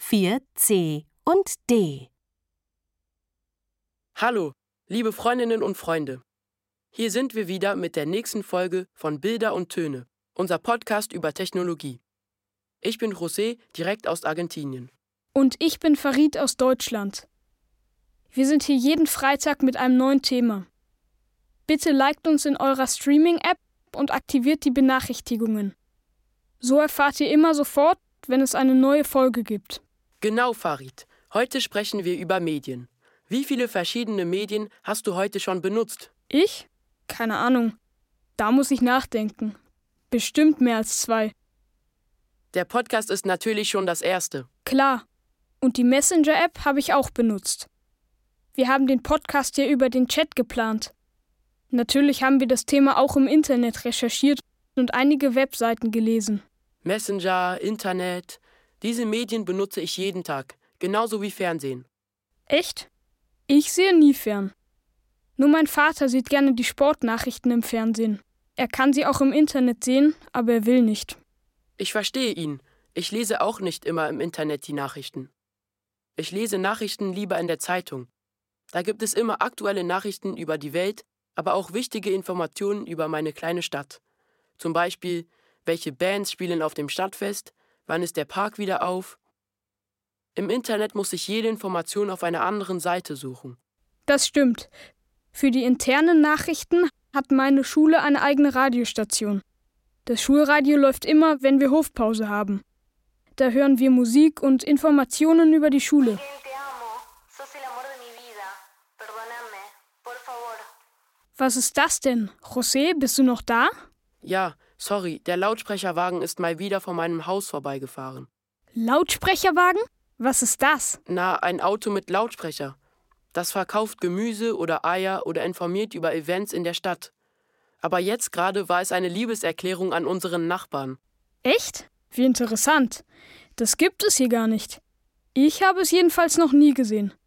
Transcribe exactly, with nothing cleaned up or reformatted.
vier C und D. Hallo, liebe Freundinnen und Freunde. Hier sind wir wieder mit der nächsten Folge von Bilder und Töne, unser Podcast über Technologie. Ich bin José, direkt aus Argentinien. Und ich bin Farid aus Deutschland. Wir sind hier jeden Freitag mit einem neuen Thema. Bitte liked uns in eurer Streaming-App und aktiviert die Benachrichtigungen. So erfahrt ihr immer sofort, wenn es eine neue Folge gibt. Genau, Farid. Heute sprechen wir über Medien. Wie viele verschiedene Medien hast du heute schon benutzt? Ich? Keine Ahnung. Da muss ich nachdenken. Bestimmt mehr als zwei. Der Podcast ist natürlich schon das erste. Klar. Und die Messenger-App habe ich auch benutzt. Wir haben den Podcast ja über den Chat geplant. Natürlich haben wir das Thema auch im Internet recherchiert und einige Webseiten gelesen. Messenger, Internet, diese Medien benutze ich jeden Tag, genauso wie Fernsehen. Echt? Ich sehe nie fern. Nur mein Vater sieht gerne die Sportnachrichten im Fernsehen. Er kann sie auch im Internet sehen, aber er will nicht. Ich verstehe ihn. Ich lese auch nicht immer im Internet die Nachrichten. Ich lese Nachrichten lieber in der Zeitung. Da gibt es immer aktuelle Nachrichten über die Welt, aber auch wichtige Informationen über meine kleine Stadt. Zum Beispiel, welche Bands spielen auf dem Stadtfest, wann ist der Park wieder auf. Im Internet muss ich jede Information auf einer anderen Seite suchen. Das stimmt. Für die internen Nachrichten hat meine Schule eine eigene Radiostation. Das Schulradio läuft immer, wenn wir Hofpause haben. Da hören wir Musik und Informationen über die Schule. Was ist das denn? José, bist du noch da? Ja, sorry, der Lautsprecherwagen ist mal wieder vor meinem Haus vorbeigefahren. Lautsprecherwagen? Was ist das? Na, ein Auto mit Lautsprecher. Das verkauft Gemüse oder Eier oder informiert über Events in der Stadt. Aber jetzt gerade war es eine Liebeserklärung an unseren Nachbarn. Echt? Wie interessant. Das gibt es hier gar nicht. Ich habe es jedenfalls noch nie gesehen.